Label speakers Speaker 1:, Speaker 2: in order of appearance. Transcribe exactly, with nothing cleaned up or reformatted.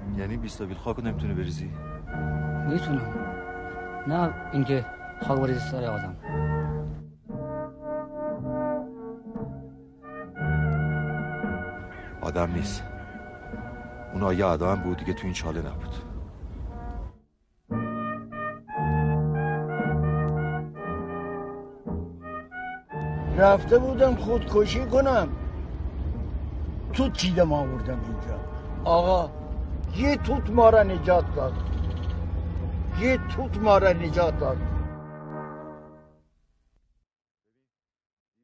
Speaker 1: یعنی بیستابیل خاک رو نمیتونی بریزی؟
Speaker 2: میتونم، نه اینکه خاک بریزی سر آدم.
Speaker 1: آدم نیست، اون آیه آدم بود دیگه، تو این چاله نبود.
Speaker 3: رفته بودم خودکشی کنم، توت چیدم آوردم اینجا. آقا یه توت ما را نجات داد، یه توت ما را نجات داد.